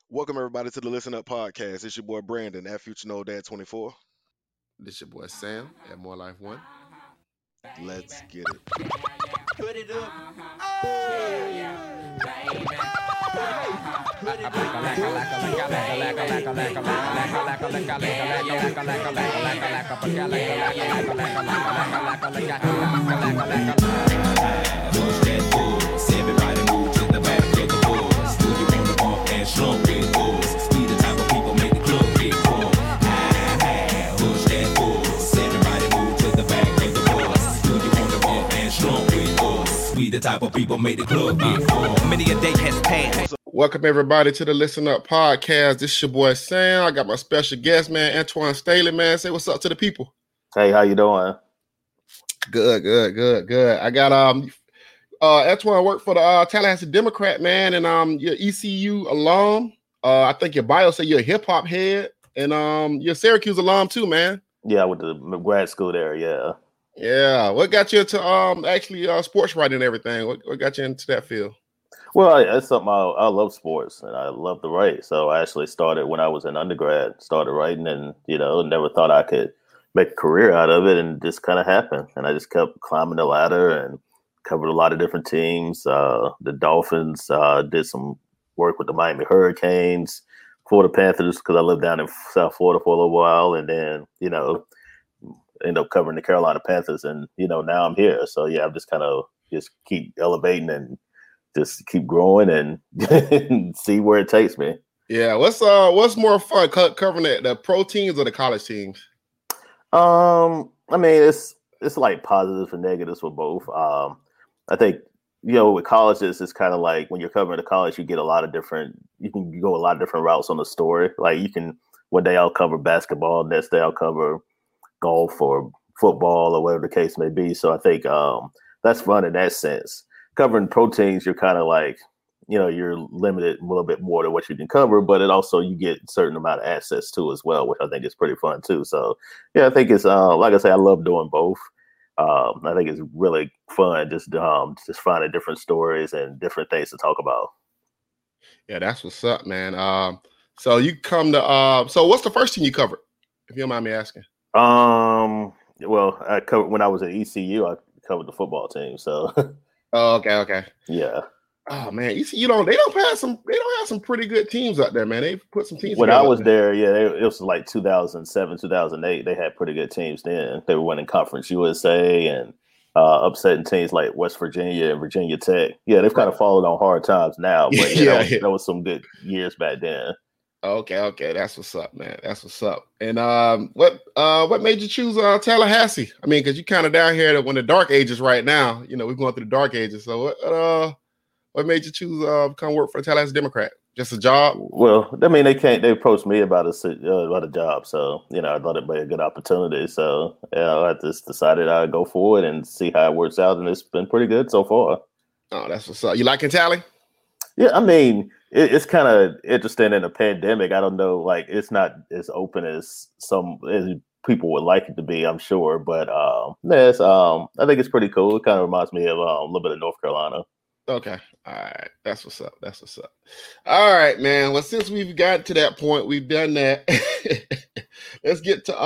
Welcome everybody to the Listen Up podcast. It's your boy Brandon at Future No Dad 24. This your boy Sam at More Life One. Let's get it. Put it up. Everybody move to the back of the boys. Do you want to bump and slump with boys? We the type of people make the club get full. Push that boys. Everybody move to the back of the boys. Do you want to bump and slump with boys? We the type of people make the club get full. Many a day has passed. Welcome everybody to the Listen Up podcast. This is your boy Sam. I got my special guest, man, Antoine Staley, man. Say what's up to the people. Hey, how you doing? Good. I got Antoine worked for the Tallahassee Democrat, man, and you're ECU alum. I think your bio said you're a hip hop head, and you're a Syracuse alum too, man. Yeah, I went to grad school there. Yeah. Yeah. What got you into actually sports writing and everything? What got you into that field? Well, it's something I love sports and I love to write. So I actually started when I was in undergrad, started writing, and never thought I could make a career out of it, and just kind of happened. And I just kept climbing the ladder and covered a lot of different teams. The Dolphins, did some work with the Miami Hurricanes, Florida Panthers, because I lived down in South Florida for a little while, and then ended up covering the Carolina Panthers, and now I'm here. So yeah, I'm just kind of just keep elevating and just keep growing and see where it takes me. Yeah, what's more fun, covering the pro teams or the college teams? I mean, it's like positives and negatives for both. I think with colleges, it's kind of like when you're covering a college, you get a lot of different. You can go a lot of different routes on the story. Like one day I'll cover basketball, next day I'll cover golf or football or whatever the case may be. So I think that's fun in that sense. Covering pro teams, you're kind of like, you're limited a little bit more to what you can cover, but it also, you get a certain amount of access to as well, which I think is pretty fun too. So yeah, I think it's, like I say, I love doing both. I think it's really fun just finding different stories and different things to talk about. Yeah, that's what's up, man. So you come to, so what's the first thing you covered, if you don't mind me asking? Well, I covered when I was at ECU, I covered the football team. So Oh, okay. Yeah. Oh man, they don't have some pretty good teams out there, man. They put some teams. When I was there, it was like 2007, 2008. They had pretty good teams then. They were winning Conference USA and upsetting teams like West Virginia and Virginia Tech. Yeah, they've kind of fallen on hard times now, but that was some good years back then. Okay, that's what's up, man. That's what's up. And what made you choose Tallahassee? I mean, because you're kind of down here when the dark ages right now. We're going through the dark ages. So what made you choose come work for the Tallahassee Democrat? Just a job? Well, I mean, they approached me about a job, so I thought it'd be a good opportunity. So I just decided I'd go for it and see how it works out, and it's been pretty good so far. Oh, that's what's up. You liking Tally? Yeah, I mean, it's kind of interesting in a pandemic. I don't know, like it's not as open as people would like it to be, I'm sure. But I think it's pretty cool. It kind of reminds me of a little bit of North Carolina. Okay, all right, that's what's up. All right, man. Well, since we've got to that point, we've done that. Let's get to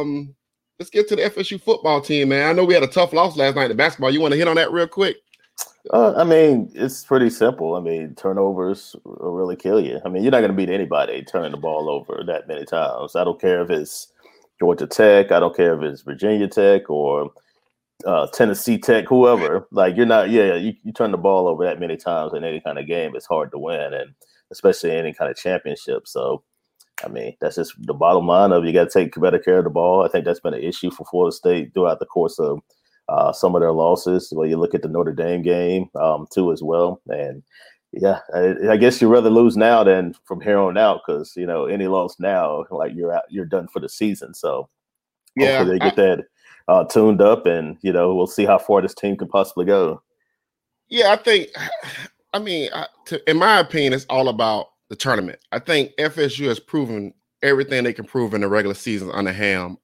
the FSU football team, man. I know we had a tough loss last night in basketball. You want to hit on that real quick? I mean, it's pretty simple. I mean, turnovers will really kill you. I mean, you're not going to beat anybody turning the ball over that many times. I don't care if it's Georgia Tech. I don't care if it's Virginia Tech or Tennessee Tech, whoever. Like, you're not, you turn the ball over that many times in any kind of game, it's hard to win, and especially in any kind of championship. So, I mean, that's just the bottom line of you got to take better care of the ball. I think that's been an issue for Florida State throughout the course of some of their losses. Well, you look at the Notre Dame game too as well, and yeah, I guess you'd rather lose now than from here on out, because any loss now, like you're done for the season. So yeah, hopefully they get that tuned up, and we'll see how far this team can possibly go. Yeah, I mean, in my opinion, it's all about the tournament. I think FSU has proven everything they can prove in the regular season under Ham.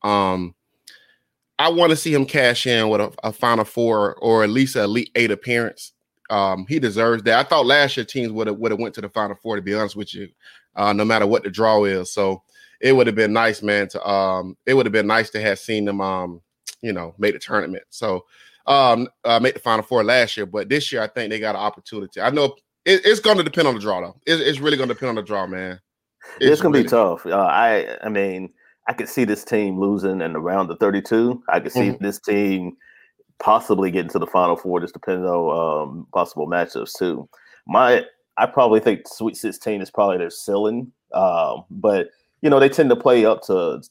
I want to see him cash in with a Final Four or at least an Elite Eight appearance. He deserves that. I thought last year teams would have went to the Final Four, to be honest with you, no matter what the draw is. So it would have been nice, man. It would have been nice to have seen them, make the tournament. So make the Final Four last year, but this year I think they got an opportunity. I know it's going to depend on the draw, though. It's really going to depend on the draw, man. It's going to be tough. I mean, I could see this team losing in the round of 32. I could see this team possibly getting to the Final Four, just depending on possible matchups too. I probably think Sweet 16 is probably their ceiling, but they tend to play up to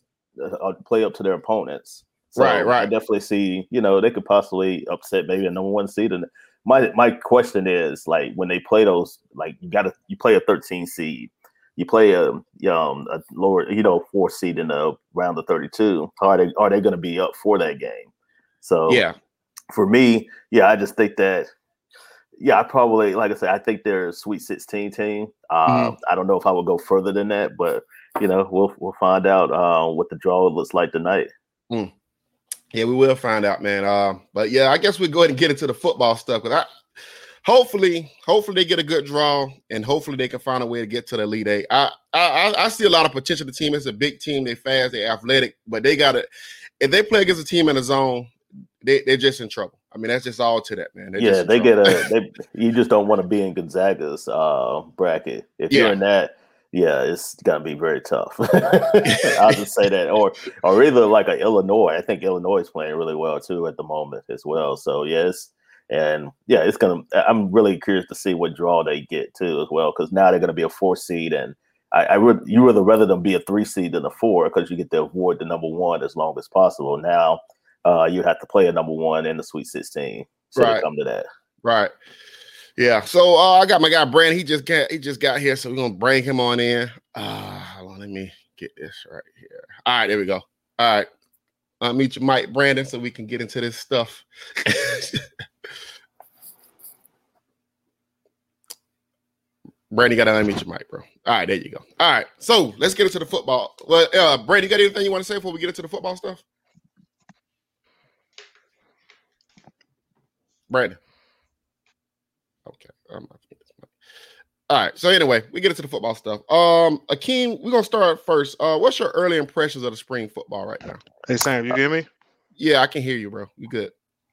their opponents. So right. I definitely see they could possibly upset maybe a number one seed. And my question is, like, when they play those, like, you play a 13 seed, you play a lower 4 seed in the round of 32. Are they going to be up for that game? So yeah. For me, I just think that, I probably, like I said, I think they're a Sweet 16 team. I don't know if I would go further than that, but we'll find out what the draw looks like tonight. Yeah, we will find out, man. But yeah, I guess we'll go ahead and get into the football stuff. Because hopefully they get a good draw, and hopefully they can find a way to get to the Elite Eight. I see a lot of potential. The team is a big team. They're fast. They're athletic, but they got to. If they play against a team in the zone, they're just in trouble. I mean, that's just all to that, man. You just don't want to be in Gonzaga's bracket. If you're in that, it's gonna be very tough. I'll just say that, or either like a Illinois. I think Illinois is playing really well too at the moment as well. So it's gonna. I'm really curious to see what draw they get too as well, because now they're gonna be a 4 seed, and you would rather them be a 3 seed than a 4, because you get to avoid the number 1 as long as possible. Now. You have to play a number 1 in the Sweet 16. So to come to that. Right. Yeah. So I got my guy Brandon. He just got here, so we're gonna bring him on in. Hold on, let me get this right here. All right, there we go. All right. Meet your mic, Brandon, so we can get into this stuff. Brandon, you gotta unmute your mic, bro. All right, there you go. All right, so let's get into the football. Well, Brandon, you got anything you want to say before we get into the football stuff? Brandon. Okay. All right. So anyway, we get into the football stuff. Akeem, we're gonna start first. What's your early impressions of the spring football right now? Hey Sam, you hear me? Yeah, I can hear you, bro. You good?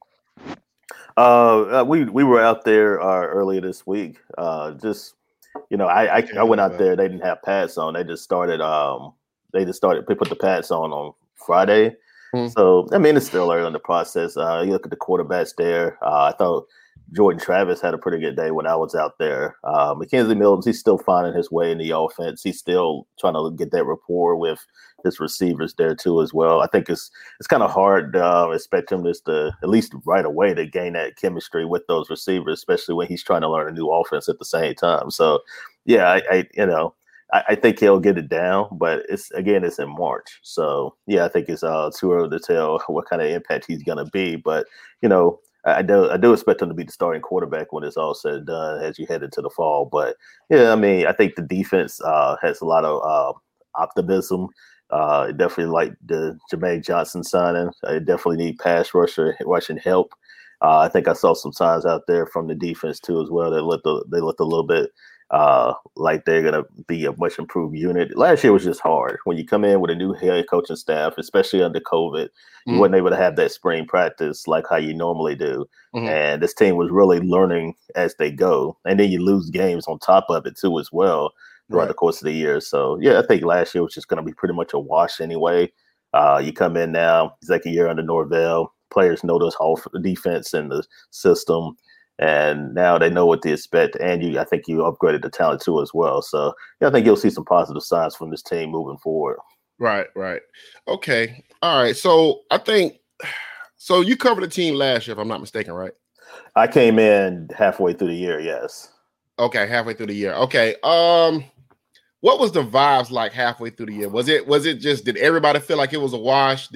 We were out there earlier this week. I went out there. They didn't have pads on. They started. They put the pads on Friday. So, I mean, it's still early in the process. You look at the quarterbacks there. I thought Jordan Travis had a pretty good day when I was out there. Mackenzie Milton, he's still finding his way in the offense. He's still trying to get that rapport with his receivers there, too, as well. I think it's kind of hard to expect him just to, at least right away, to gain that chemistry with those receivers, especially when he's trying to learn a new offense at the same time. So, yeah, I think he'll get it down, but it's in March. So, I think it's too early to tell what kind of impact he's going to be. But, I do expect him to be the starting quarterback when it's all said and done as you head into the fall. But, I think the defense has a lot of optimism. Definitely like the Jermaine Johnson signing. I definitely need pass rushing help. I think I saw some signs out there from the defense, too, as well. They looked a little bit like they're going to be a much improved unit. Last year was just hard. When you come in with a new head coaching staff, especially under COVID, you weren't able to have that spring practice like how you normally do. And this team was really learning as they go. And then you lose games on top of it too as well throughout the course of the year. So, I think last year was just going to be pretty much a wash anyway. You come in now, second year under Norvell. Players know this whole defense and the system. And now they know what to expect, and I think you upgraded the talent too as well. So I think you'll see some positive signs from this team moving forward. Right. Okay. All right. So I think you covered the team last year, if I'm not mistaken, right? I came in halfway through the year. Yes. Okay, halfway through the year. Okay. What was the vibes like halfway through the year? Was it just, did everybody feel like it was a wash?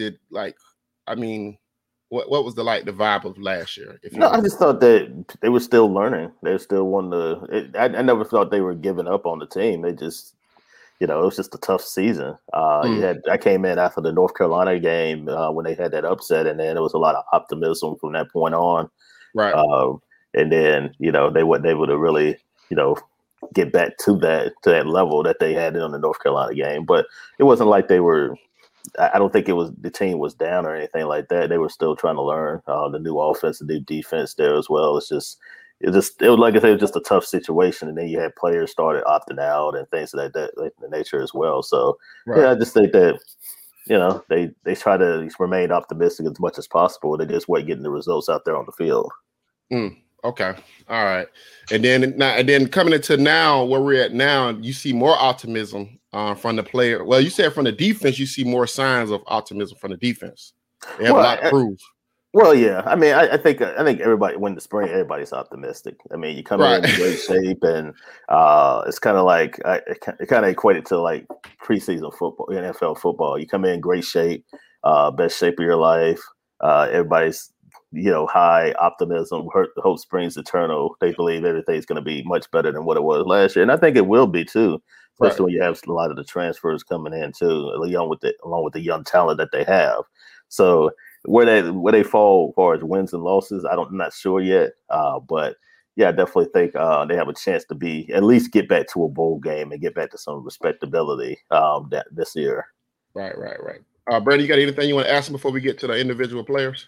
What was the vibe of last year? I just thought that they were still learning. They still wanted to. I never thought they were giving up on the team. They just, it was just a tough season. I came in after the North Carolina game when they had that upset, and then there was a lot of optimism from that point on. Right. and then they would to really get back to that level that they had on the North Carolina game. But it wasn't like they were. I don't think the team was down or anything like that. They were still trying to learn the new offense, the new defense there as well. It was like I said, it was just a tough situation, and then you had players started opting out and things of that nature as well. So I just think that they try to remain optimistic as much as possible. They just weren't getting the results out there on the field. Okay, all right, and then coming into now where we're at now, you see more optimism from the player. Well, you said from the defense, you see more signs of optimism from the defense. They have a lot to prove. Well, yeah. I mean, I think everybody when the spring, everybody's optimistic. I mean, you come in great shape, and it's kind of like it kind of equated to like preseason football, NFL football. You come in great shape, best shape of your life. Everybody's high optimism. Hope springs eternal. They believe everything's going to be much better than what it was last year, and I think it will be too. Especially when you have a lot of the transfers coming in too, along with the young talent that they have. So where they fall as far as wins and losses, I'm not sure yet. But yeah, I definitely think they have a chance to at least get back to a bowl game and get back to some respectability this year. Right. Brandon, you got anything you want to ask them before we get to the individual players?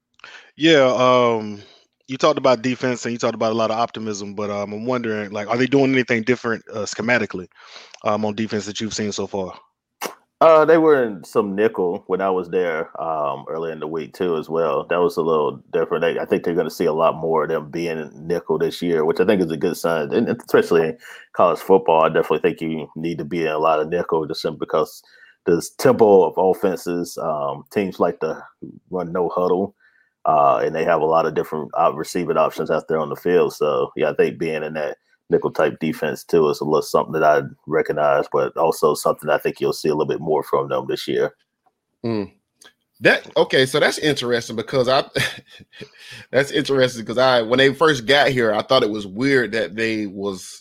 Yeah. You talked about defense and you talked about a lot of optimism, but I'm wondering, like, are they doing anything different schematically on defense that you've seen so far? They were in some nickel when I was there early in the week too as well. That was a little different. I think they're going to see a lot more of them being in nickel this year, which I think is a good sign. And especially in college football, I definitely think you need to be in a lot of nickel just simply because this tempo of offenses, teams like to run no huddle. And they have a lot of different receiving options out there on the field. So, yeah, I think being in that nickel-type defense, too, is a little something that I recognize, but also something I think you'll see a little bit more from them this year. So that's interesting because when they first got here, I thought it was weird that they was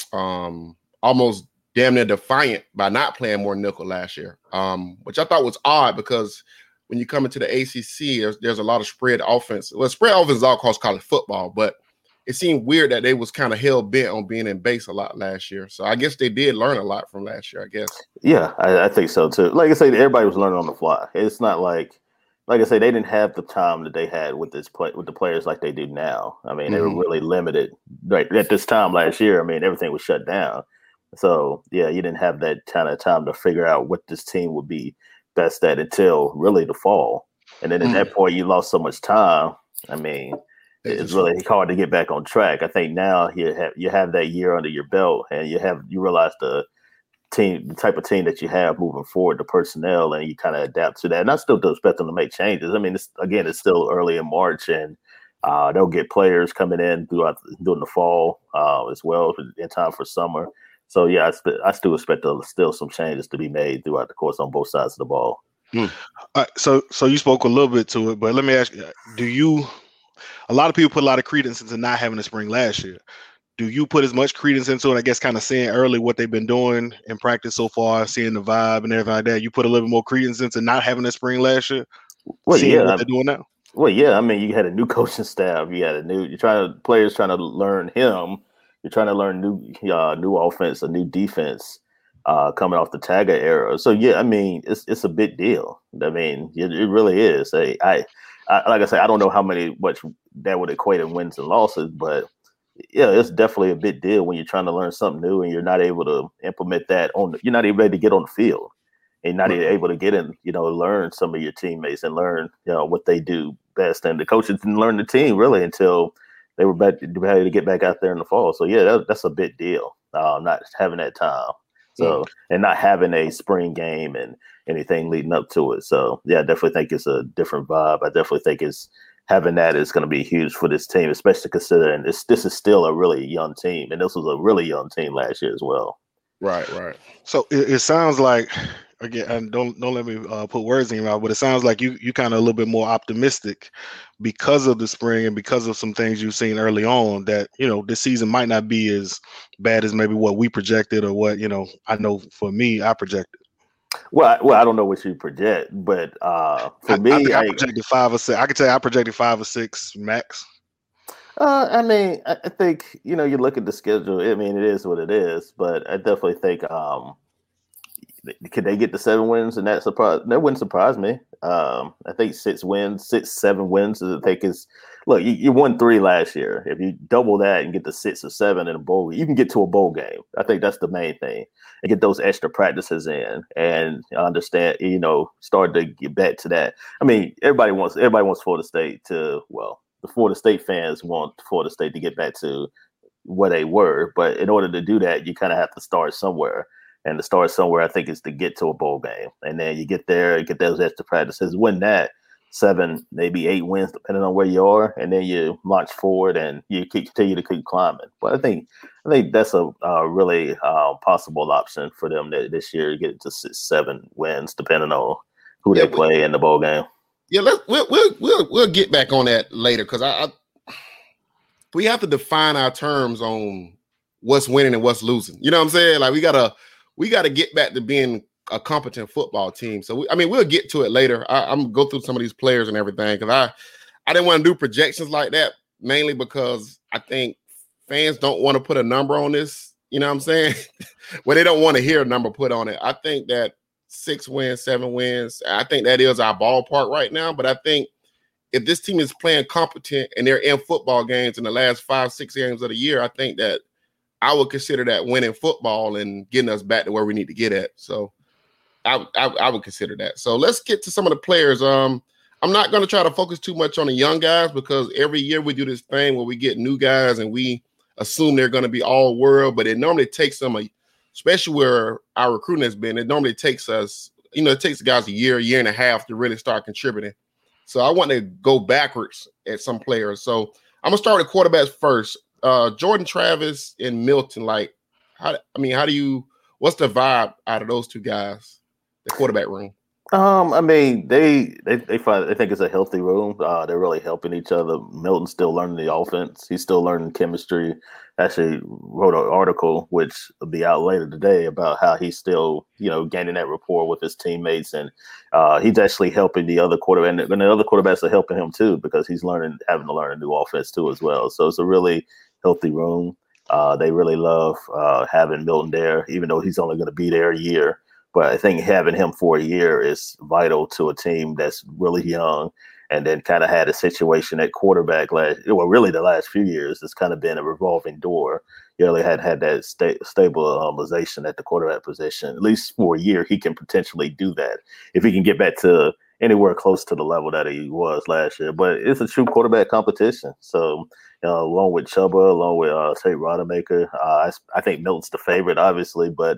almost damn near defiant by not playing more nickel last year, which I thought was odd because – when you come into the ACC, there's a lot of spread offense. Well, spread offense is all across college football, but it seemed weird that they was kind of hell bent on being in base a lot last year. So I guess they did learn a lot from last year, I guess. Yeah, I think so too. Like I say, everybody was learning on the fly. It's not like I say, they didn't have the time that they had with the players like they do now. I mean, they were really limited. Right at this time last year, I mean, everything was shut down. So yeah, you didn't have that kind of time to figure out what this team would be best at until really the fall. And then at that point, you lost so much time. I mean, it's really hard to get back on track. I think now you have that year under your belt, and you realize the type of team that you have moving forward, the personnel, and you kind of adapt to that. And I still do expect them to make changes. I mean, it's still early in March, and they'll get players coming in during the fall as well in time for summer. So, yeah, I still expect still some changes to be made throughout the course on both sides of the ball. All right, so you spoke a little bit to it, but let me ask you, a lot of people put a lot of credence into not having a spring last year. Do you put as much credence into it, I guess, kind of seeing early what they've been doing in practice so far, seeing the vibe and everything like that? You put a little bit more credence into not having a spring last year? Well, yeah. What they're doing now? Well, yeah. I mean, you had a new coaching staff. You had players trying to learn him. You're trying to learn new offense, a new defense coming off the Taggart era. So yeah, I mean, it's a big deal. I mean, it really is. I like I say, I don't know much that would equate in wins and losses, but yeah, it's definitely a big deal when you're trying to learn something new and you're not able to implement that you're not even ready to get on the field and not even able to get in, learn some of your teammates and learn, what they do best. And the coaches didn't learn the team really until they were ready to get back out there in the fall. So yeah, that's a big deal. Not having that time. So and not having a spring game and anything leading up to it. So yeah, I definitely think it's a different vibe. I definitely think having that is going to be huge for this team, especially considering this is still a really young team, and this was a really young team last year as well. Right. So it sounds like, again, and don't let me put words in your mouth, but it sounds like you kind of a little bit more optimistic because of the spring and because of some things you've seen early on that, this season might not be as bad as maybe what we projected or what, I know for me, I projected. Well, I don't know what you project, but for me, I projected 5 or 6. I could tell you I projected 5 or 6 max. I mean, I think you look at the schedule. I mean, it is what it is, but I definitely think could they get the 7 wins, and that wouldn't surprise me. I think 7 wins. I think is look. You won 3 last year. If you double that and get the 6 or 7 in a bowl, you can get to a bowl game. I think that's the main thing, and get those extra practices in, and understand. Start to get back to that. I mean, everybody wants Florida State to the Florida State fans want Florida State to get back to where they were, but in order to do that, you kind of have to start somewhere. And to start somewhere, I think, is to get to a bowl game. And then you get there, you get those extra practices, win that 7, maybe 8 wins, depending on where you are. And then you launch forward and you continue to keep climbing. But I think that's a really possible option for them this year to get to 6, 7 wins, depending on who they play in the bowl game. Yeah, we'll get back on that later because we have to define our terms on what's winning and what's losing. You know what I'm saying? Like we gotta get back to being a competent football team. So we'll get to it later. I'm gonna go through some of these players and everything because I didn't want to do projections like that, mainly because I think fans don't want to put a number on this. You know what I'm saying? Well, they don't want to hear a number put on it. I think that 6 wins, 7 wins, I think that is our ballpark right now. But I think if this team is playing competent and they're in football games in the last 5, 6 games of the year, I think that I would consider that winning football and getting us back to where we need to get at. So I would consider that. So let's get to some of the players. I'm not going to try to focus too much on the young guys because every year we do this thing where we get new guys and we assume they're going to be all world, but it normally takes them, especially where our recruiting has been, it normally takes us, it takes the guys a year and a half to really start contributing. So I want to go backwards at some players. So I'm going to start with quarterbacks first. Jordan Travis and Milton, what's the vibe out of those 2 guys, the quarterback room? I mean, they think it's a healthy room. They're really helping each other. Milton's still learning the offense. He's still learning chemistry. Actually wrote an article, which will be out later today, about how he's still, gaining that rapport with his teammates. And he's actually helping the other quarterback. And the other quarterbacks are helping him too, because he's having to learn a new offense too as well. So it's a really healthy room. They really love having Milton there, even though he's only going to be there a year. But I think having him for a year is vital to a team that's really young and then kind of had a situation at quarterback really the last few years. It's kind of been a revolving door. You really had that stabilization at the quarterback position. At least for a year, he can potentially do that if he can get back to anywhere close to the level that he was last year. But it's a true quarterback competition. So, along with Chuba, along with Tate Rodemaker, I think Milton's the favorite, obviously, but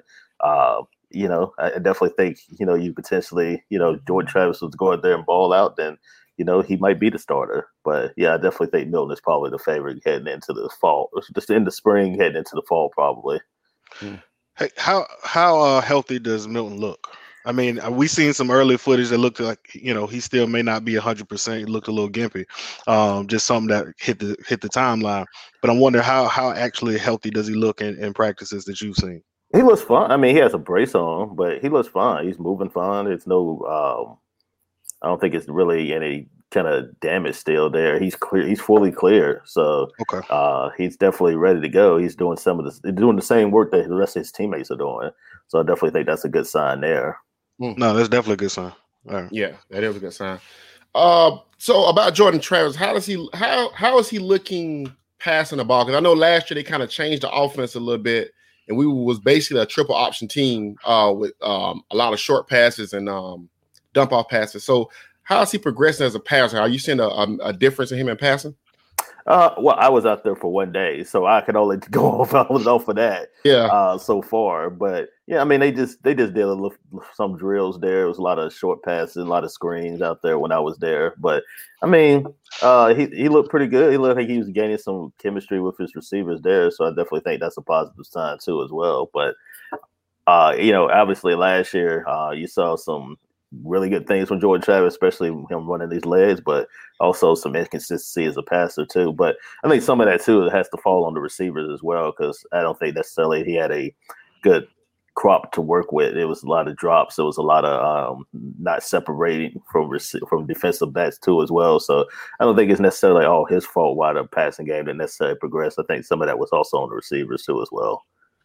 I definitely think, you potentially, Jordan Travis was going there and ball out, then, he might be the starter. But yeah, I definitely think Milton is probably the favorite heading into the fall, just in the spring, heading into the fall, probably. Hey, how healthy does Milton look? I mean, we seen some early footage that looked like, he still may not be 100%. He looked a little gimpy, just something that hit the timeline. But I'm wondering how actually healthy does he look in practices that you've seen? He looks fine. I mean, he has a brace on, but he looks fine. He's moving fine. It's no, I don't think it's really any kind of damage still there. He's clear. He's fully clear. So okay. He's definitely ready to go. He's doing doing the same work that the rest of his teammates are doing. So I definitely think that's a good sign there. No, that's definitely a good sign. All right. Yeah, that is a good sign. So about Jordan Travis, how is he looking passing the ball? Because I know last year they kind of changed the offense a little bit, and we was basically a triple option team with a lot of short passes and dump off passes. So how is he progressing as a passer? Are you seeing a difference in him in passing? Well, I was out there for one day, so I could only go off of that. Yeah. So far, but yeah, I mean, they just did some drills there. It was a lot of short passes, a lot of screens out there when I was there. But I mean, he looked pretty good. He looked like he was gaining some chemistry with his receivers there. So I definitely think that's a positive sign too, as well. But obviously last year you saw some really good things from Jordan Travis, especially him running these legs, but also some inconsistency as a passer too. But I think some of that too has to fall on the receivers as well, because I don't think necessarily he had a good crop to work with. It was a lot of drops. It was a lot of not separating from defensive backs too as well. So I don't think it's necessarily all his fault why the passing game didn't necessarily progress. I think some of that was also on the receivers too as well.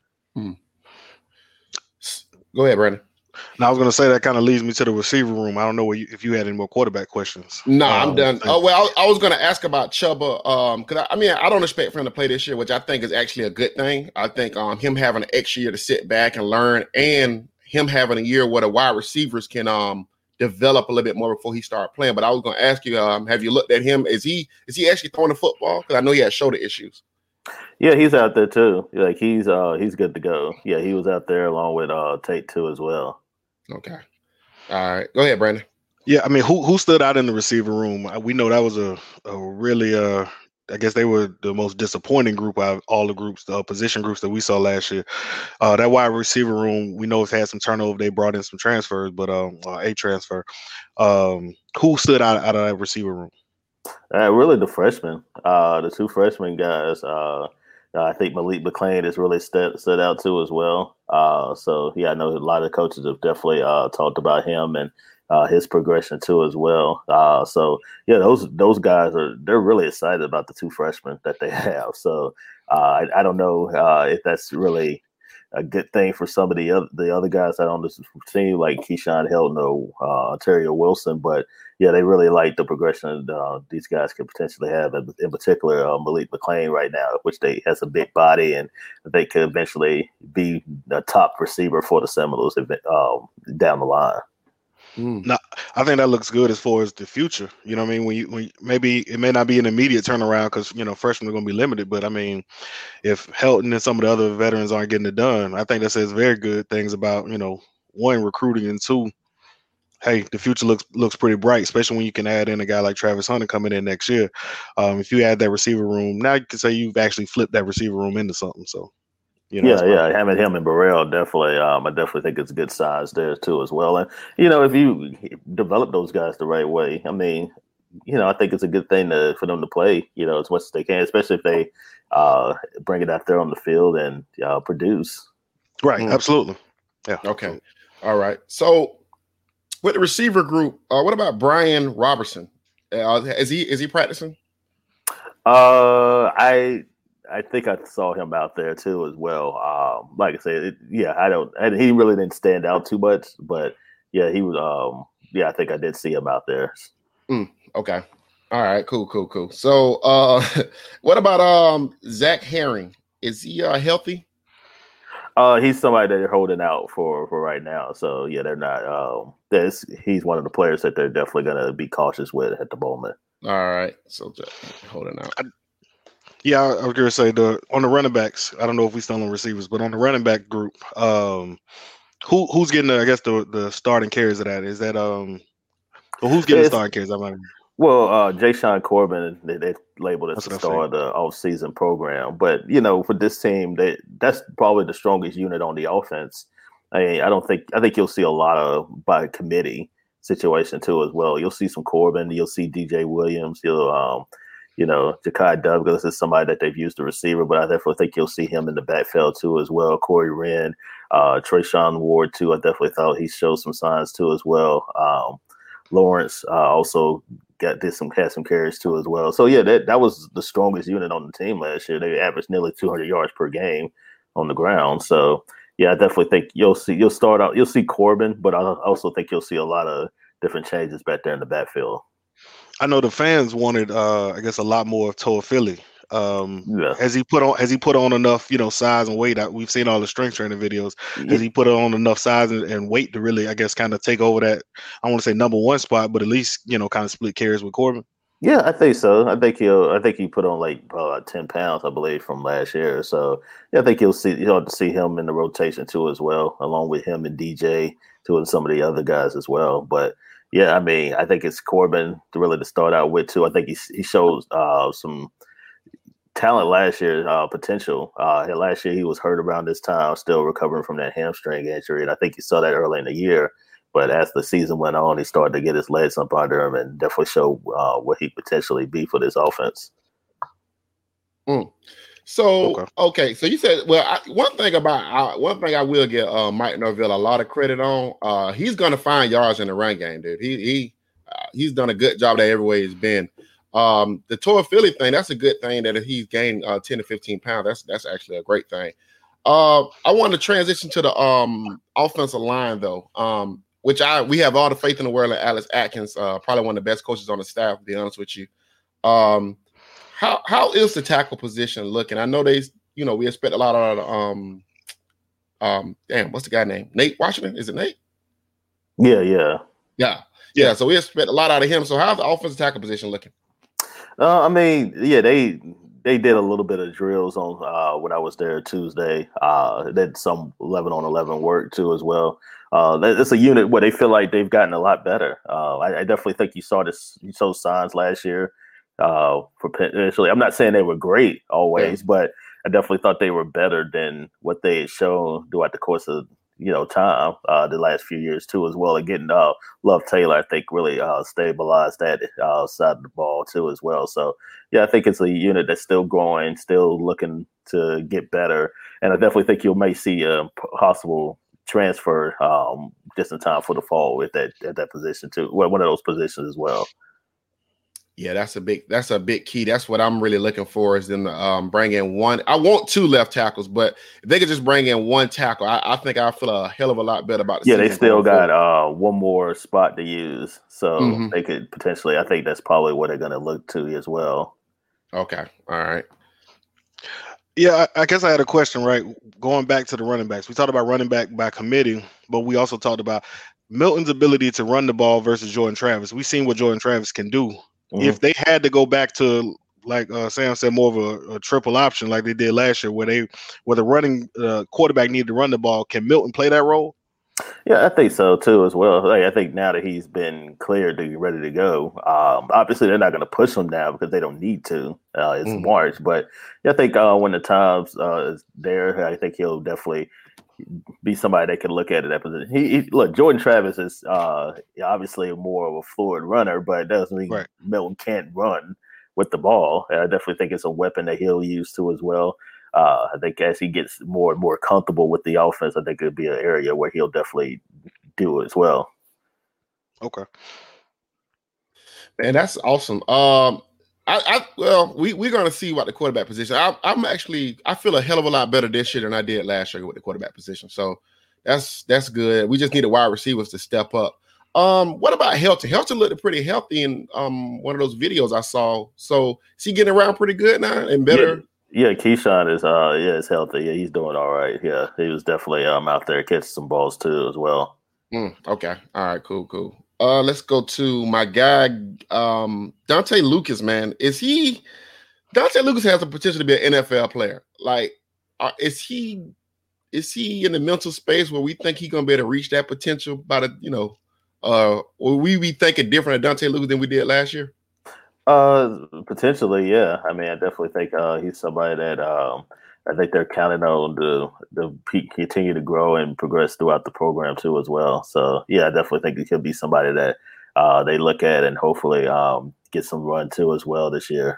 Go ahead, Brandon. Now I was going to say that kind of leads me to the receiver room. I don't know if you had any more quarterback questions. No, I'm done. Oh well, I was going to ask about Chuba because I don't expect for him to play this year, which I think is actually a good thing. I think him having an extra year to sit back and learn, and him having a year where the wide receivers can develop a little bit more before he started playing. But I was going to ask you, have you looked at him? Is he actually throwing the football? Because I know he had shoulder issues. Yeah, he's out there too. Like he's good to go. Yeah, he was out there along with Tate too as well. Okay. All right. Go ahead, Brandon. Yeah, I mean, who stood out in the receiver room? We know that was a really I guess they were the most disappointing group out of all the groups, the position groups that we saw last year. That wide receiver room, we know it's had some turnover. They brought in some transfers, but a transfer. Who stood out of that receiver room? Really the freshmen, the two freshman guys. I think Malik McClain has really stood out too as well. So yeah, I know a lot of coaches have definitely talked about him and his progression too as well. So yeah, those guys they're really excited about the two freshmen that they have. So I don't know if that's really a good thing for some of the other guys that on this team, like Keyshawn Hilton or Ontario Wilson, but yeah, they really like the progression these guys could potentially have, in particular Malik McClain right now, which they has a big body and they could eventually be a top receiver for the Seminoles down the line. No, I think that looks good as far as the future. You know what I mean? When maybe it may not be an immediate turnaround because freshmen are going to be limited, but I mean, if Helton and some of the other veterans aren't getting it done, I think that says very good things about one, recruiting, and two, hey, the future looks pretty bright, especially when you can add in a guy like Travis Hunter coming in next year. If you add that receiver room, now you can say you've actually flipped that receiver room into something. So. Having him and Burrell definitely. I definitely think it's a good size there too as well. And if you develop those guys the right way, I mean, I think it's a good thing for them to play. As much as they can, especially if they bring it out there on the field and produce. Right. Absolutely. Yeah. Okay. All right. So with the receiver group, what about Brian Robertson? Is he practicing? I think I saw him out there too as well. Like I said, he really didn't stand out too much, but yeah, he was. I think I did see him out there. Okay. All right. Cool. So, what about Zach Herring? Is he healthy? He's somebody that they're holding out for right now. So yeah, they're not. He's one of the players that they're definitely going to be cautious with at the moment. All right. So just holding out. Yeah, I was going to say on the running backs, I don't know if we still on receivers, but on the running back group, who's getting the starting carries of that? Is that who's getting the starting carries? Jay-Sean Corbin, they labeled as the star of the off-season program. But for this team, that's probably the strongest unit on the offense. I think you'll see a lot of by committee situation too as well. You'll see some Corbin, you'll see DJ Williams, Ja'Kai Douglas is somebody that they've used the receiver, but I definitely think you'll see him in the backfield too as well. Corey Wren, Trayshawn Ward too. I definitely thought he showed some signs too as well. Lawrence also had some carries too as well. So yeah, that was the strongest unit on the team last year. They averaged nearly 200 yards per game on the ground. So yeah, I definitely think you'll see Corbin, but I also think you'll see a lot of different changes back there in the backfield. I know the fans wanted, a lot more of Toa Philly. Has he put on enough, size and weight? We've seen all the strength training videos. Has he put on enough size and weight to really, kind of take over that? I want to say number one spot, but at least kind of split carries with Corbin. Yeah, I think so. I think he put on like 10 pounds, I believe, from last year. So yeah, I think you'll see him in the rotation too as well, along with him and DJ too, and some of the other guys as well. But yeah, I mean, I think it's Corbin to start out with too. I think he shows some talent last year, potential. Last year he was hurt around this time, still recovering from that hamstring injury, and I think you saw that early in the year. But as the season went on, he started to get his legs up under him and definitely show what he potentially be for this offense. So okay, so you said one thing I will give Mike Norvell a lot of credit on. He's gonna find yards in the run game, dude. He's done a good job there every way he's been. The Toy Philly thing, that's a good thing that he's gained 10 to 15 pounds. That's actually a great thing. I want to transition to the offensive line though, which we have all the faith in the world in Alex Atkins, probably one of the best coaches on the staff, to be honest with you. How is the tackle position looking? I know we expect a lot out of what's the guy name? Nate Washington? Is it Nate? Yeah. So we expect a lot out of him. So how's the offensive tackle position looking? I mean, yeah, they did a little bit of drills on when I was there Tuesday. They did some 11-on-11 work too as well. It's a unit where they feel like they've gotten a lot better. I definitely think you saw signs last year. Potentially, I'm not saying they were great always, but I definitely thought they were better than what they had shown throughout the course of time the last few years too as well. And getting Love Taylor, I think, really stabilized that side of the ball too as well. So yeah, I think it's a unit that's still growing, still looking to get better, and I definitely think you may see a possible transfer just in time for the fall at that position too. Well, one of those positions as well. Yeah, that's a big key. That's what I'm really looking for is them to bring in one. I want 2 left tackles, but if they could just bring in 1 tackle, I think I feel a hell of a lot better about the season. They still got one more spot to use. So they could potentially, I think that's probably what they're going to look to as well. Okay. All right. Yeah, I guess I had a question, right? Going back to the running backs. We talked about running back by committee, but we also talked about Milton's ability to run the ball versus Jordan Travis. We've seen what Jordan Travis can do. If they had to go back to, like Sam said, more of a triple option like they did last year, where the running quarterback needed to run the ball, can Milton play that role? Yeah, I think so too as well. Like, I think now that he's been cleared to be ready to go, obviously they're not going to push him now because they don't need to. It's March, but yeah, I think when the time's is there, I think he'll definitely be somebody that can look at it that position. Look, Jordan Travis is obviously more of a fluid runner, but it doesn't mean Milton can't run with the ball. And I definitely think it's a weapon that he'll use too as well. I think as he gets more and more comfortable with the offense, I think it'll be an area where he'll definitely do it as well. Okay. Man, that's awesome. We're going to see what the quarterback position. I feel a hell of a lot better this year than I did last year with the quarterback position. So that's good. We just need the wide receivers to step up. What about Helton? Helton looked pretty healthy in one of those videos I saw. So is he getting around pretty good now and better? Yeah, Keyshawn is healthy. Yeah, he's doing all right. Yeah, he was definitely out there catching some balls too as well. Okay. All right, cool. Let's go to my guy, Dante Lucas, man. Dante Lucas has the potential to be an NFL player. Like, is he in the mental space where we think he's going to be able to reach that potential by will we be thinking different of Dante Lucas than we did last year? Potentially, yeah. I mean, I definitely think he's somebody that I think they're counting on to continue to grow and progress throughout the program too as well. So yeah, I definitely think he could be somebody that they look at and hopefully get some run too as well this year.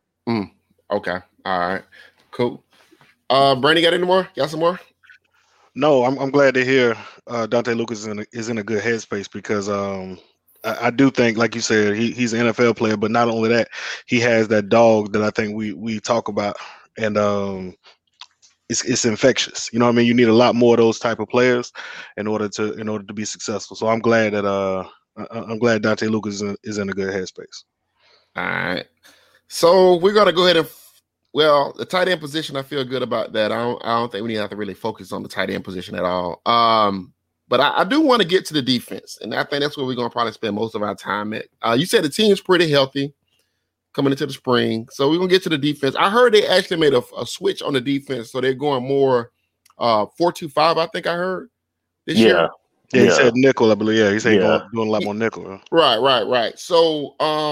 Okay. All right. Cool. Brandon, got any more? Got some more? No, I'm glad to hear Dante Lucas is in a good headspace because I do think, like you said, he's an NFL player, but not only that, he has that dog that I think we talk about, and it's infectious. You know what I mean? You need a lot more of those type of players in order to be successful. So I'm glad that Dante Lucas is in a good headspace. All right. So we're gonna go ahead and the tight end position. I feel good about that. I don't think we need to have to really focus on the tight end position at all. But I do want to get to the defense, and I think that's where we're going to probably spend most of our time at. You said the team's pretty healthy coming into the spring, so we're going to get to the defense. I heard they actually made a switch on the defense, so they're going more 4-2-5, I think I heard, this year. Yeah, he said nickel, I believe. Yeah, he said doing a lot more nickel. Right. So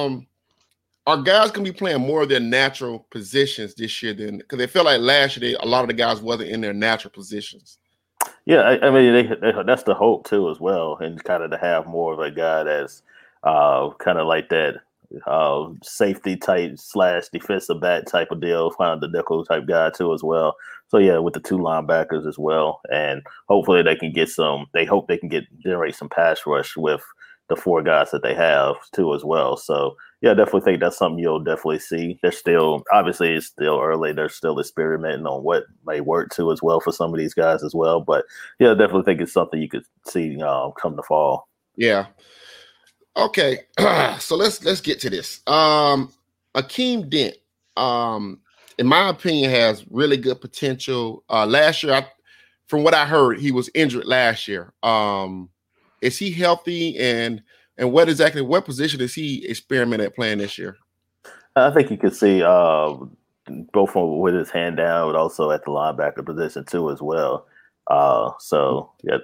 are guys going to be playing more of their natural positions this year because they feel like last year a lot of the guys wasn't in their natural positions? Yeah, I mean, that's the hope too as well, and kind of to have more of a guy that's kind of like that safety type / defensive back type of deal, kind of the nickel type guy too as well. So yeah, with the 2 linebackers as well, and hopefully they can get some. They hope they can generate some pass rush with the 4 guys that they have too as well. So yeah, I definitely think that's something you'll definitely see. They're still, obviously it's still early. They're still experimenting on what may work too as well for some of these guys as well. But yeah, I definitely think it's something you could see come the fall. Yeah. Okay. So let's get to this. Akeem Dent, in my opinion, has really good potential. Last year, from what I heard, he was injured last year. Is he healthy, and what position is he experimenting at playing this year? I think you could see both with his hand down, but also at the linebacker position too as well. So yeah,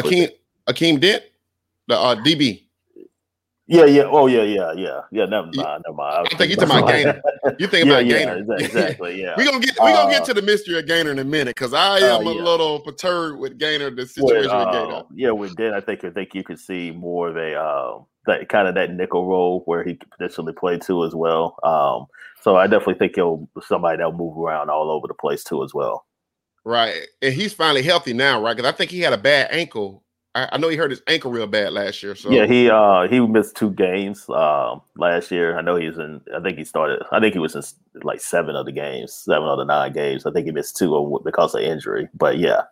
Akeem Dent, the DB. Yeah. Oh, yeah. Never mind. I think you're talking about Gainer. You think about Gainer. Exactly. Yeah. We're gonna get to the mystery of Gainer in a minute, because I am a little perturbed with Gainer, the situation with Gainer. Yeah, with Dent, I think you could see more of a that kind of that nickel role where he could potentially play too as well. So I definitely think he'll somebody that'll move around all over the place too as well. Right, and he's finally healthy now, right? Because I think he had a bad ankle. I know he hurt his ankle real bad last year. So yeah, he missed 2 games last year. I know he was in. I think he was in like 7 of the 9 games. I think he missed 2 because of injury. But yeah.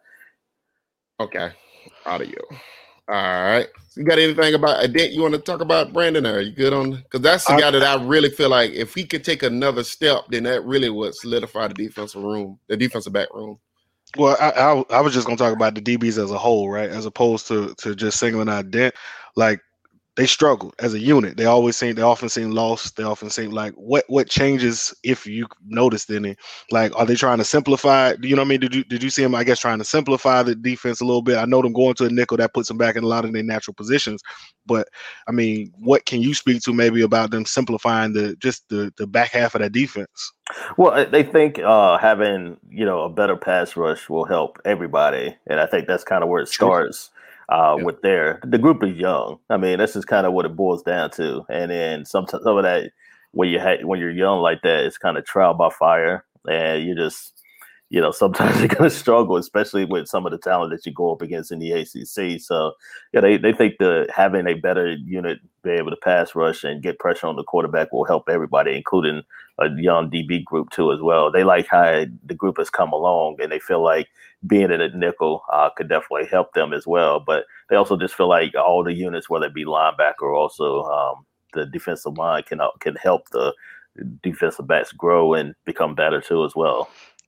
Okay, out of you. All right. So you got anything about Dent you want to talk about, Brandon? Or are you good on? Because that's the guy that I really feel like if he could take another step, then that really would solidify the defensive back room. Well, I was just gonna talk about the DBs as a whole, right? As opposed to just singling out Dent. Like, they struggled as a unit. They often seem lost. They often seem like what changes, if you noticed any? Like, are they trying to simplify? You know what I mean? Did you see them, I guess, trying to simplify the defense a little bit? I know them going to a nickel that puts them back in a lot of their natural positions. But I mean, what can you speak to maybe about them simplifying the back half of that defense? Well, they think having a better pass rush will help everybody, and I think that's kind of where it starts. With the group is young. I mean, that's just kind of what it boils down to. And then some of that, when you're young like that, it's kind of trial by fire, and you just, sometimes you're going to struggle, especially with some of the talent that you go up against in the ACC. So yeah, they think having a better unit, be able to pass rush and get pressure on the quarterback will help everybody, including a young DB group too as well. They like how the group has come along, and they feel like being in a nickel could definitely help them as well. But they also just feel like all the units, whether it be linebacker or also the defensive line, can help the defensive backs grow and become better too as well.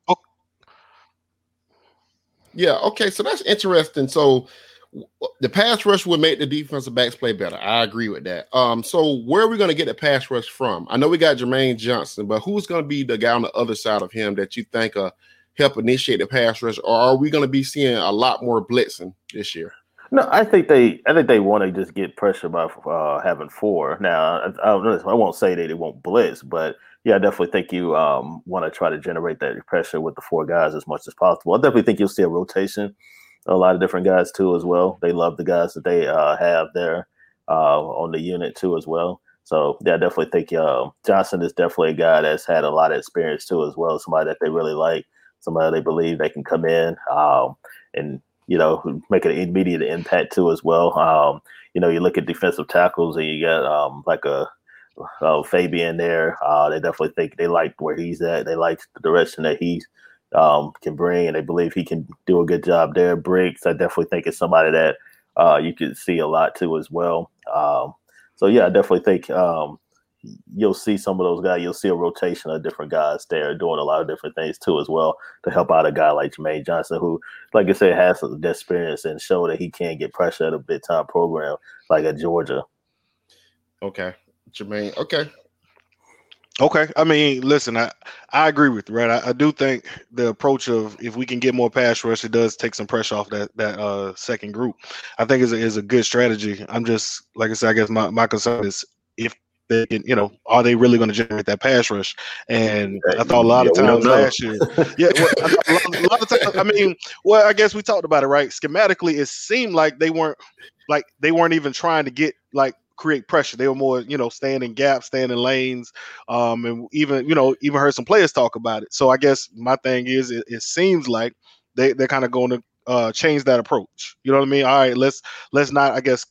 Yeah, okay, so that's interesting. So the pass rush would make the defensive backs play better. I agree with that. So where are we going to get the pass rush from? I know we got Jermaine Johnson, but who's going to be the guy on the other side of him that you think help initiate the pass rush, or are we going to be seeing a lot more blitzing this year? No, I think they want to just get pressure by having 4. Now, I won't say that they won't blitz, but yeah, I definitely think you want to try to generate that pressure with the 4 guys as much as possible. I definitely think you'll see a rotation, a lot of different guys too as well. They love the guys that they have there on the unit too as well. So yeah, I definitely think Johnson is definitely a guy that's had a lot of experience too as well. Somebody that they really like, somebody they believe they can come in and make an immediate impact too as well. You look at defensive tackles and you got like a Fabian there. They definitely think they like where he's at. They like the direction that he can bring, and they believe he can do a good job there. Briggs, I definitely think is somebody that you could see a lot too as well. So yeah, I definitely think you'll see some of those guys. You'll see a rotation of different guys there doing a lot of different things too as well to help out a guy like Jermaine Johnson, who, like I said, has some experience and show that he can get pressure at a big time program like at Georgia. Okay, Jermaine. Okay. I mean, listen, I agree with you, right? I do think the approach of if we can get more pass rush, it does take some pressure off that second group. I think is a good strategy. I'm just, like I said, I guess my concern is if they can, are they really going to generate that pass rush? And I thought a lot of times last year, a lot of times. I mean, well, I guess we talked about it, right? Schematically, it seemed like they weren't even trying to get like create pressure. They were more, staying in gaps, staying in lanes, and even heard some players talk about it. So I guess my thing is, it seems like they're kind of going to change that approach. You know what I mean? All right, let's not, I guess,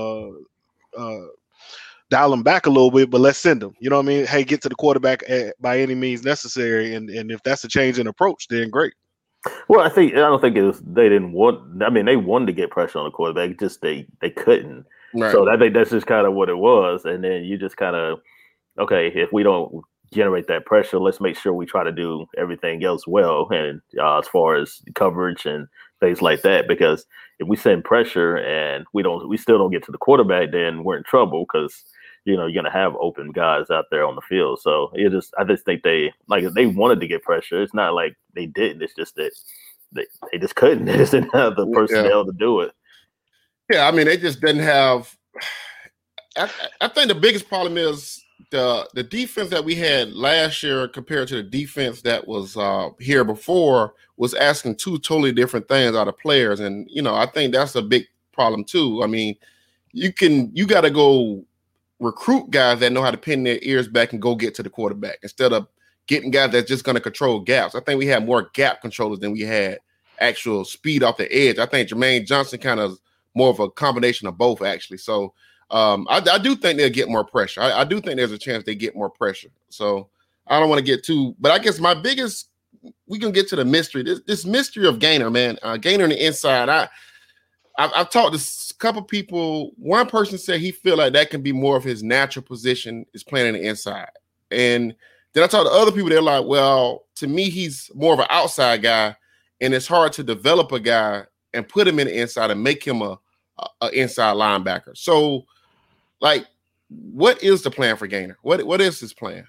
dial them back a little bit, but let's send them. You know what I mean? Hey, get to the quarterback by any means necessary, and if that's a change in approach, then great. Well, I don't think it was they didn't want. I mean, they wanted to get pressure on the quarterback, just they couldn't. Right. So I think that's just kind of what it was. And then you just kind of, okay, if we don't generate that pressure, let's make sure we try to do everything else well, and as far as coverage and things like that. Because if we send pressure and we still don't get to the quarterback, then we're in trouble, because you're going to have open guys out there on the field. So I just think they wanted to get pressure. It's not like they didn't. It's just that they just couldn't. They just didn't have the personnel to do it. Yeah, I mean, they just didn't have. I think the biggest problem is the defense that we had last year compared to the defense that was here before was asking two totally different things out of players, and I think that's a big problem too. I mean, you got to go recruit guys that know how to pin their ears back and go get to the quarterback instead of getting guys that's just going to control gaps. I think we had more gap controllers than we had actual speed off the edge. I think Jermaine Johnson kind of more of a combination of both, actually. So I do think they'll get more pressure. I do think there's a chance they get more pressure. So I don't want to get too, but I guess my biggest, we can get to the mystery. This mystery of Gainer, man. Gainer on the inside. I've talked to a couple people. One person said he feel like that can be more of his natural position, is playing on the inside. And then I talked to other people. They're like, well, to me, he's more of an outside guy, and it's hard to develop a guy and put him in the inside and make him a inside linebacker. So, like, what is the plan for Gainer? What is his plan?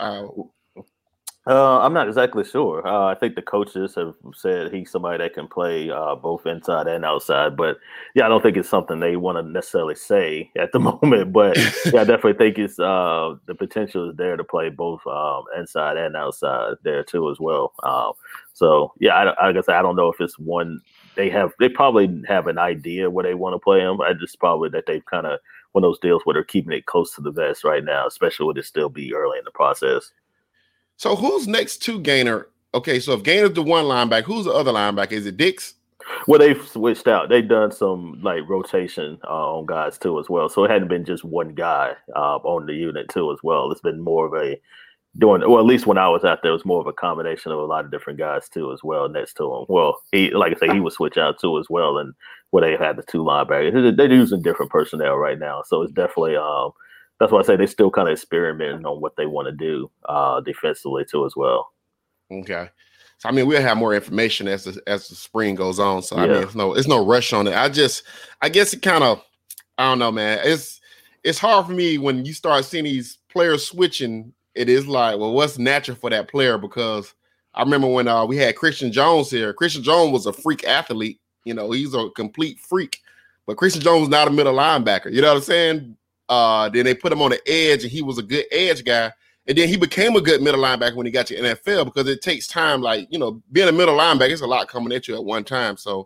I'm not exactly sure. I think the coaches have said he's somebody that can play both inside and outside. But, yeah, I don't think it's something they want to necessarily say at the moment. But, yeah, I definitely think it's the potential is there to play both inside and outside there, too, as well. So, yeah, I guess I don't know if it's one they probably have an idea where they want to play him. I just probably that they've kind of one of those deals where they're keeping it close to the vest right now, especially with it still be early in the process. So who's next to Gainer? Okay, so if Gainer's the one linebacker, who's the other linebacker? Is it Dix? Well, they've switched out. They've done some rotation on guys too as well. So it hadn't been just one guy on the unit too as well. It's been more of at least when I was out there, it was more of a combination of a lot of different guys too as well next to him. Well, he was switch out too as well, and where they had the two linebackers. They're using different personnel right now, so it's definitely that's why I say they're still kind of experimenting on what they want to do defensively too as well. Okay. So I mean, we'll have more information as the spring goes on. So I mean, it's no rush on it. I guess it kind of, I don't know, man. It's hard for me when you start seeing these players switching. It is like, well, what's natural for that player? Because I remember when we had Christian Jones here. Christian Jones was a freak athlete. He's a complete freak. But Christian Jones was not a middle linebacker. You know what I'm saying? Then they put him on the edge, and he was a good edge guy. And then he became a good middle linebacker when he got to NFL, because it takes time. Like, being a middle linebacker, it's a lot coming at you at one time. So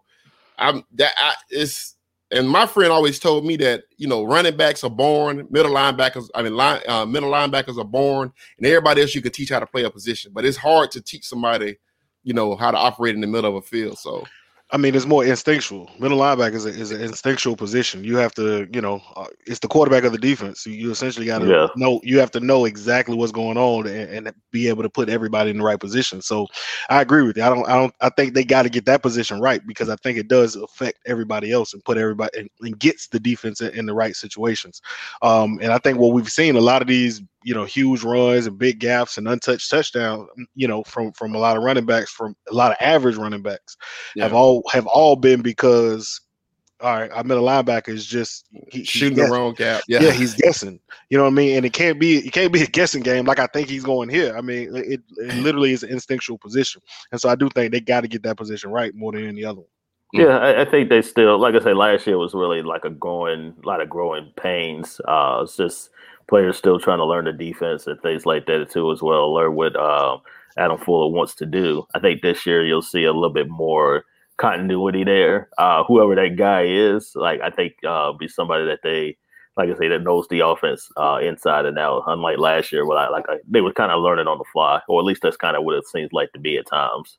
and my friend always told me that, running backs are born, middle linebackers are born, and everybody else you can teach how to play a position. But it's hard to teach somebody, how to operate in the middle of a field. So I mean, it's more instinctual. Middle linebacker is an instinctual position. You have to, it's the quarterback of the defense. You essentially got to know. You have to know exactly what's going on and be able to put everybody in the right position. So, I agree with you. I think they got to get that position right, because I think it does affect everybody else and put everybody and gets the defense in the right situations. And I think what we've seen, a lot of these, huge runs and big gaps and untouched touchdowns, from a lot of running backs, from a lot of average running backs, have all been because, all right, our middle linebacker is just shooting the wrong gap. Yeah, he's guessing. You know what I mean? And it can't be a guessing game like I think he's going here. I mean, it literally is an instinctual position, and so I do think they got to get that position right more than any other one. Yeah, I think they still, like I said, last year was really like a lot of growing pains. It's just players still trying to learn the defense and things like that too as well, learn what Adam Fuller wants to do. I think this year you'll see a little bit more continuity there. Whoever that guy is, like, I think be somebody that they like I say, that knows the offense inside and out. Unlike last year, where they were kind of learning on the fly, or at least that's kind of what it seems like to be at times.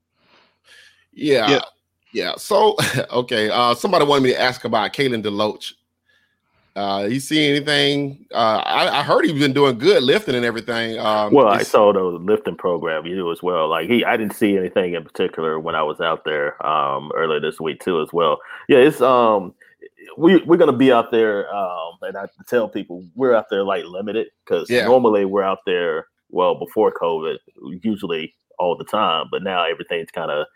Yeah. So, okay. Somebody wanted me to ask about Kalen DeLoach. You see anything? I heard he's been doing good lifting and everything. Well, I saw the lifting program you do as well. Like I didn't see anything in particular when I was out there earlier this week too as well. Yeah, it's we're gonna be out there, and I tell people we're out there like limited because normally we're out there before COVID, usually all the time, but now everything's kind of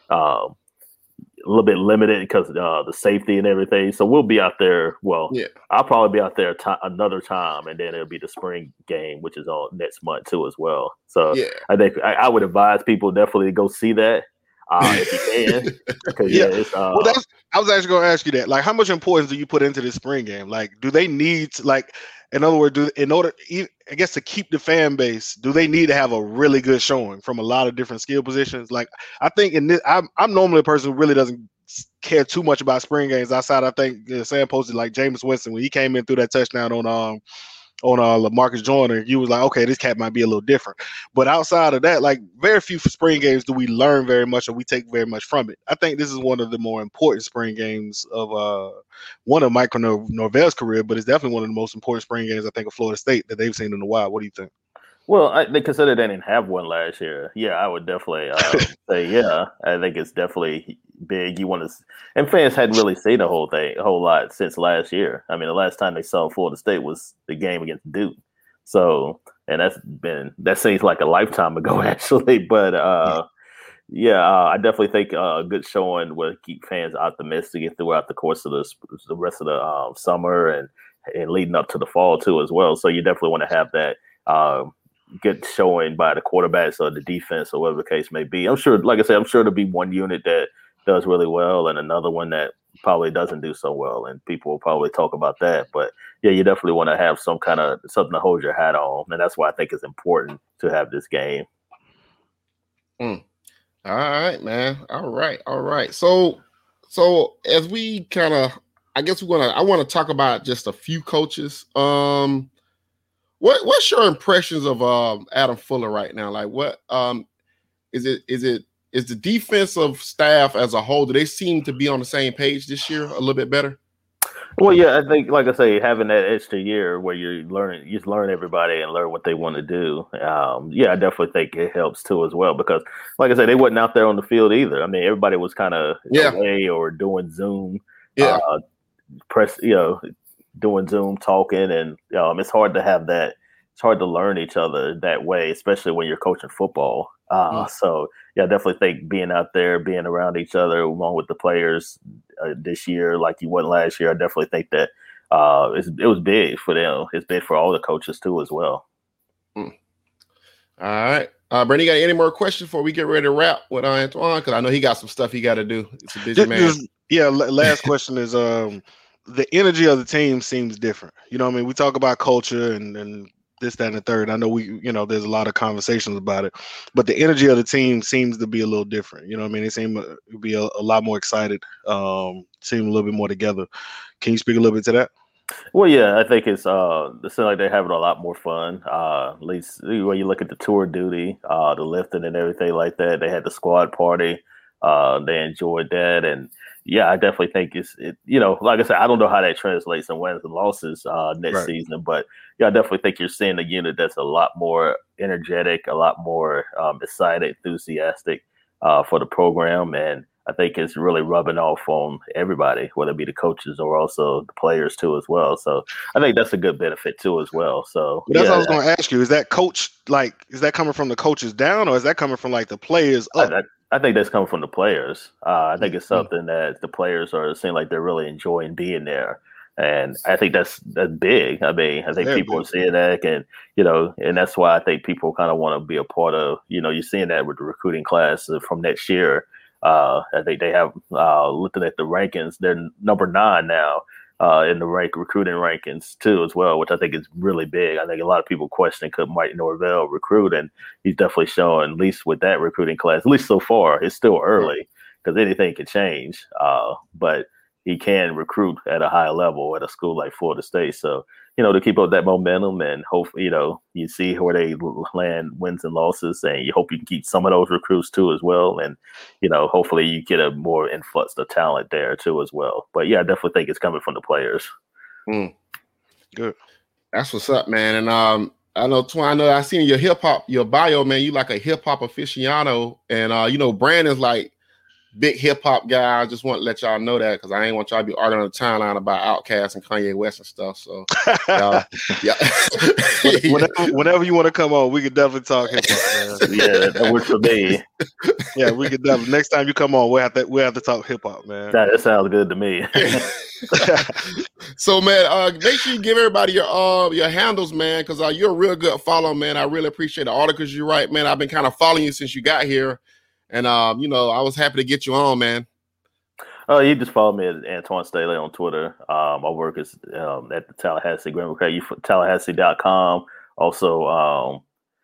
a little bit limited because the safety and everything. So we'll be out there. I'll probably be out there another time, and then it'll be the spring game, which is on next month too as well. So I think I would advise people definitely to go see that if you can. I was actually going to ask you that. Like, how much importance do you put into this spring game? Like, do they need in other words, I guess to keep the fan base, do they need to have a really good showing from a lot of different skill positions? Like, I think in this, I'm normally a person who really doesn't care too much about spring games outside. I think Sam posted like Jameis Winston when he came in through that touchdown on LaMarcus Joyner. You was like, okay, this cat might be a little different. But outside of that, like very few spring games do we learn very much or we take very much from it. I think this is one of the more important spring games of one of Mike Norvell's career, but it's definitely one of the most important spring games I think of Florida State that they've seen in a while. What do you think? Well, they consider they didn't have one last year. Yeah, I would definitely say, I think it's definitely big. You want to, and fans hadn't really seen a whole lot since last year. I mean, the last time they saw Florida State was the game against Duke. So, and that seems like a lifetime ago, actually. But I definitely think a good showing will keep fans optimistic throughout the course of the rest of the summer and leading up to the fall too as well. So you definitely want to have that. Good showing by the quarterbacks or the defense or whatever the case may be. I'm sure, like I said, there'll be one unit that does really well and another one that probably doesn't do so well, and people will probably talk about that. But yeah, you definitely want to have some kind of something to hold your hat on, and that's why I think it's important to have this game. All right, man. All right. So as we kind of, I want to talk about just a few coaches. What's your impressions of Adam Fuller right now? Like, what is the defensive staff as a whole? Do they seem to be on the same page this year a little bit better? Well, yeah, I think, like I say, having that extra year where you just learn everybody and learn what they want to do. I definitely think it helps too as well because, like I said, they wasn't out there on the field either. I mean, everybody was kind of away or doing Zoom, doing Zoom talking, and it's hard to have that. It's hard to learn each other that way, especially when you're coaching football. So I definitely think being out there, being around each other, along with the players this year, like you wasn't last year, I definitely think that it was big for them. It's big for all the coaches too, as well. All right, Brandon, you got any more questions before we get ready to wrap with Antoine? Because I know he got some stuff he got to do. It's a busy man. Last question is the energy of the team seems different. You know what I mean? We talk about culture and this, that, and the third. I know there's a lot of conversations about it, but the energy of the team seems to be a little different. You know what I mean? They seem to be a lot more excited, seem a little bit more together. Can you speak a little bit to that? Well, yeah, I think it seems like they're having a lot more fun. At least when you look at the tour duty, the lifting and everything like that, they had the squad party. They enjoyed that, and yeah, I definitely think like I said, I don't know how that translates in wins and losses next season, but yeah, I definitely think you're seeing a unit that's a lot more energetic, a lot more excited, enthusiastic for the program, and I think it's really rubbing off on everybody, whether it be the coaches or also the players too as well. So I think that's a good benefit too as well. So that's what I was going to ask you: is that coming from the coaches down, or is that coming from like the players up? I think that's coming from the players. I think it's something that the players are seeing like they're really enjoying being there. And I think that's big. I mean, I think people are seeing that, and and that's why I think people kind of want to be a part of. You're seeing that with the recruiting class from next year. I think they have looking at the rankings, they're number 9 now in the recruiting rankings too as well, which I think is really big. I think a lot of people question could Mike Norvell recruit, and he's definitely showing, at least with that recruiting class, at least so far, it's still early because anything can change. But he can recruit at a high level at a school like Florida State. So, to keep up that momentum and hope, you see where they land wins and losses, and you hope you can keep some of those recruits too as well. And, hopefully you get a more influx of talent there too as well. But yeah, I definitely think it's coming from the players. Good. That's what's up, man. And I know, Twine, I seen your bio, man. You like a hip hop aficionado, and Brandon's like big hip hop guy. I just want to let y'all know that because I ain't want y'all to be arguing on the timeline about Outkast and Kanye West and stuff. So, yeah. Whenever you want to come on, we could definitely talk hip hop, man. Yeah, that works for me. Yeah, we could definitely. Next time you come on, we have to talk hip hop, man. That sounds good to me. So, man, make sure you give everybody your handles, man, because you're a real good follow, man. I really appreciate the articles you write, man. I've been kind of following you since you got here. And, I was happy to get you on, man. Oh, you just follow me at Antoine Staley on Twitter. My work is at the Tallahassee Greenwood Craig, Tallahassee.com. Also,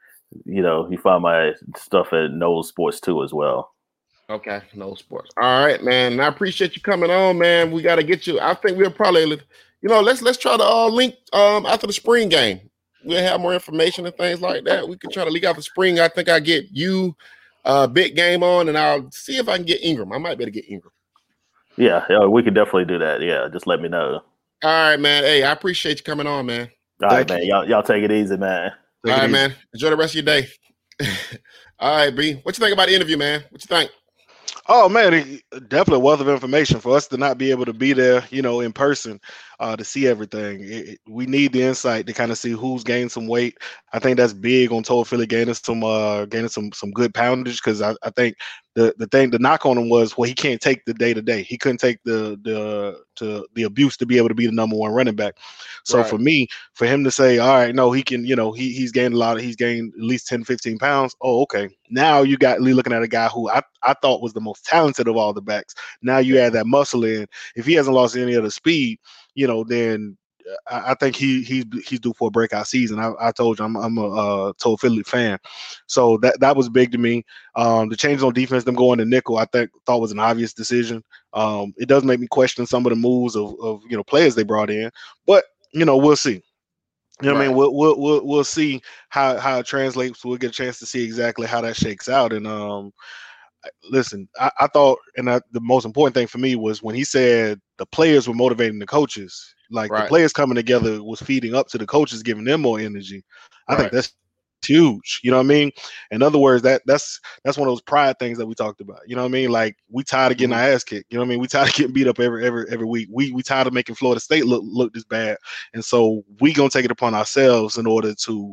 you find my stuff at Knowles Sports too as well. Okay, Knowles Sports. All right, man. And I appreciate you coming on, man. We got to get you. I think we'll probably, let's try to link after the spring game. We'll have more information and things like that. We can try to leak out the spring. I think I get you big game on, and I'll see if I can get Ingram. I might be able to get Ingram. Yeah, we could definitely do that. Yeah, just let me know. All right, man. Hey, I appreciate you coming on, man. All right, man. Y'all take it easy, man. All right, man. Enjoy the rest of your day. All right, B. What you think about the interview, man? What you think? Oh man, definitely a wealth of information for us to not be able to be there, in person, to see everything. We need the insight to kind of see who's gained some weight. I think that's big on Told Philly gaining some good poundage, because I think the knock on him was, well, he can't take the day to day. He couldn't take the abuse to be able to be the number one running back. So right. For him to say, all right, no, he can, he's gained he's gained at least 10, 15 pounds. Oh, okay. Now you got Lee looking at a guy who I thought was the most talented of all the backs. Now you add that muscle in. If he hasn't lost any of the speed, then I think he's due for a breakout season. I told you I'm a Told Philly fan, so that was big to me. The changes on defense, them going to nickel, I thought was an obvious decision. It does make me question some of the moves of players they brought in, but we'll see. What I mean? We'll see how it translates. We'll get a chance to see exactly how that shakes out. And listen, I thought, and the most important thing for me was when he said the players were motivating the coaches. Like the players coming together was feeding up to the coaches, giving them more energy. I think that's huge. You know what I mean? In other words, that's one of those pride things that we talked about. You know what I mean? Like we tired of getting our ass kicked. You know what I mean? We tired of getting beat up every week. We tired of making Florida State look this bad. And so we gonna take it upon ourselves in order to,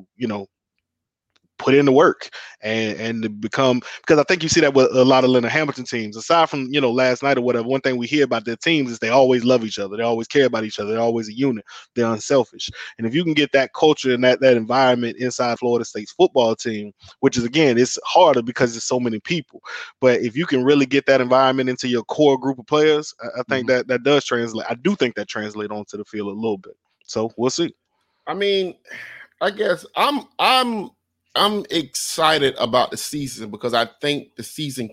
put in the work and to become, because I think you see that with a lot of Leonard Hamilton teams. Aside from, last night or whatever, one thing we hear about their teams is they always love each other. They always care about each other. They're always a unit. They're unselfish. And if you can get that culture and that environment inside Florida State's football team, which is, again, it's harder because there's so many people. But if you can really get that environment into your core group of players, I think that does translate. I do think that translates onto the field a little bit. So we'll see. I mean, I guess I'm excited about the season because I think the season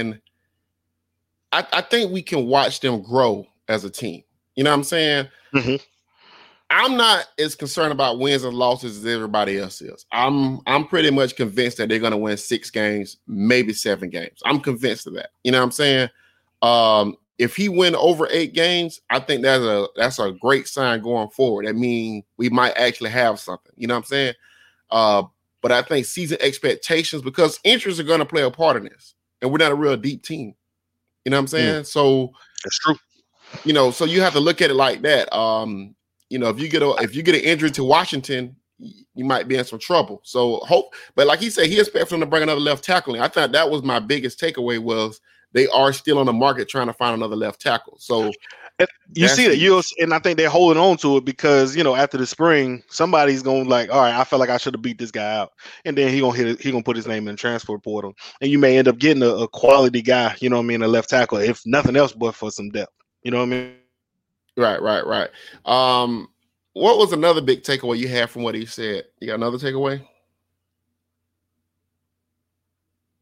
I think we can watch them grow as a team. You know what I'm saying? Mm-hmm. I'm not as concerned about wins and losses as everybody else is. I'm pretty much convinced that they're going to win 6 games, maybe 7 games. I'm convinced of that. You know what I'm saying? If he win over 8 games, I think that's a great sign going forward. That means we might actually have something. You know what I'm saying? But I think season expectations, because injuries are going to play a part in this, and we're not a real deep team. You know what I'm saying? So that's true. So you have to look at it like that. If you get an injury to Washington, you might be in some trouble. So but like he said, he expects them to bring another left tackle in. I thought that was my biggest takeaway was they are still on the market trying to find another left tackle. So you see that and I think they're holding on to it because after the spring, somebody's going like, all right, I felt like I should have beat this guy out, and then he gonna put his name in the transfer portal, and you may end up getting a quality guy, a left tackle, if nothing else but for some depth. You know what I mean? Right. What was another big takeaway you had from what he said? You got another takeaway?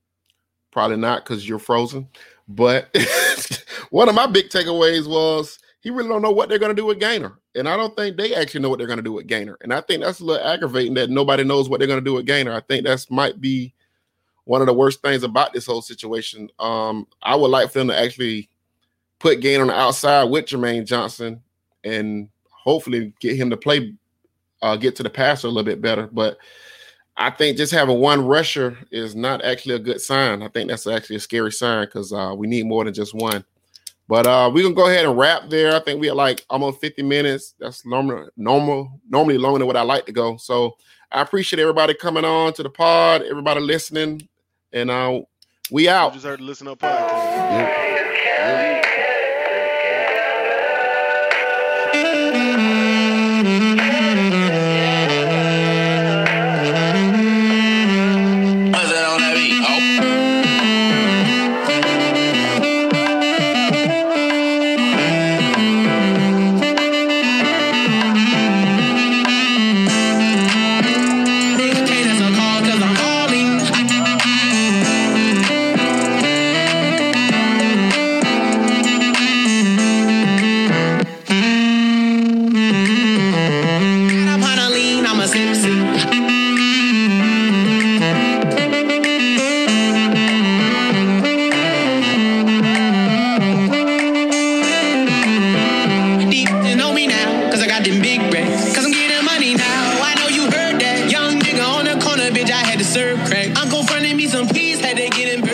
Probably not because you're frozen. But one of my big takeaways was he really don't know what they're going to do with Gainer. And I don't think they actually know what they're going to do with Gainer. And I think that's a little aggravating that nobody knows what they're going to do with Gainer. I think that's might be one of the worst things about this whole situation. I would like for them to actually put Gainer on the outside with Jermaine Johnson and hopefully get him to play, get to the passer a little bit better. But I think just having one rusher is not actually a good sign. I think that's actually a scary sign because we need more than just one. But we're going to go ahead and wrap there. I think we are like almost 50 minutes. That's normally longer than what I like to go. So I appreciate everybody coming on to the pod, everybody listening, and we out. You just heard the Listen Up podcast. Yeah. Serve crack. Uncle fronted me some peas, had to get in.